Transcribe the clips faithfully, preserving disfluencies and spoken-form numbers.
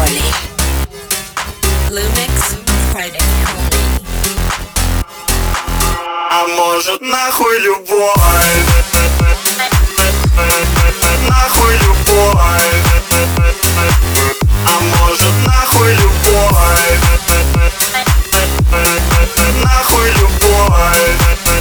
Holy. Lumix, Friday Holy. А может нахуй любовь, нахуй любовь, а может нахуй любовь, нахуй любовь.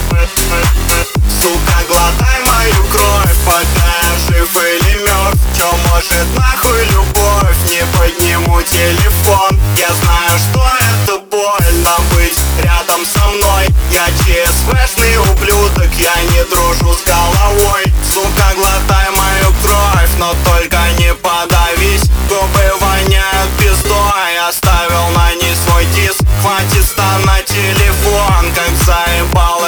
Сука, глотай мою кровь, пока я жив или мертв. Чё может нахуй любовь, не подниму телефон. Я знаю, что это больно быть рядом со мной. Я ЧСВшный ублюдок, я не дружу с головой. Сука, глотай мою кровь, но только не подавись. Губы воняют пиздой, оставил на ней свой диск. Хватит ста на телефон, как заебал